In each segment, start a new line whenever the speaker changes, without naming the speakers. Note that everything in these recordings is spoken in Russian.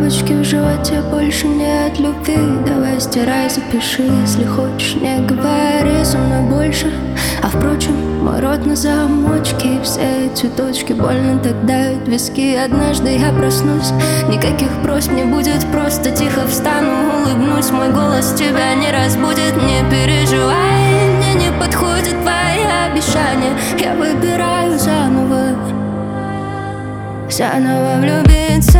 бабочки в животе больше нет любви. Давай стирай, запиши, если хочешь, не говори со мной больше. А впрочем, мой рот на замочке, и все цветочки больно так давят виски. Однажды я проснусь, никаких просьб не будет, просто тихо встану, улыбнусь. Мой голос тебя не разбудит, не переживай, мне не подходят твои обещания. Я выбираю заново влюбиться.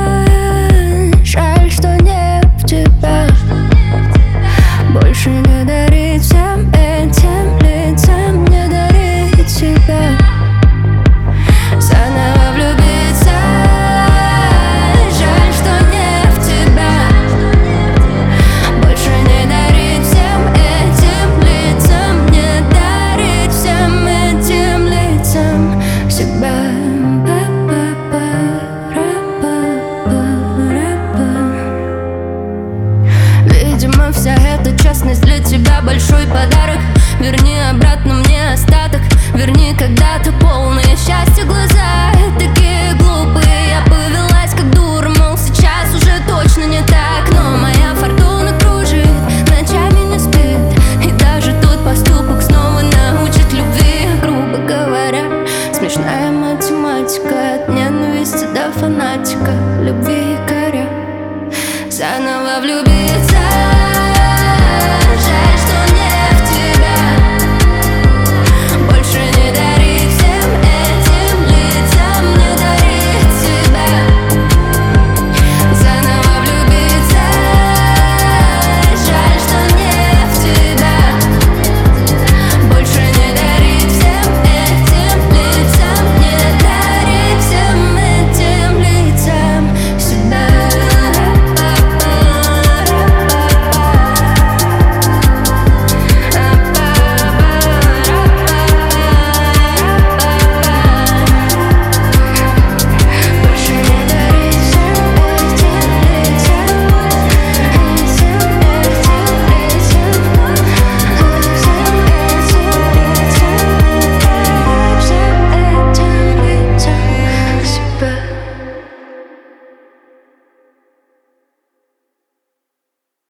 Жаль, что не в тебя. Больше не дарить всем этим лицам, не дарить себя. Заново влюбиться. Жаль, что не в тебя. Больше не дарить всем этим лицам, не дарить всем этим лицам себя. Видимо, вся эта честность для тебя большой подарок. Верни обратно мне остаток, верни когда-то полные счастья глаза. Такие глупые, я повелась как дура, мол, сейчас уже точно не так. Но моя фортуна кружит, ночами не спит, и даже тот поступок снова научит любви. Грубо говоря, смешная математика, от ненависти до фанатика, любви и горя. Заново влюбиться.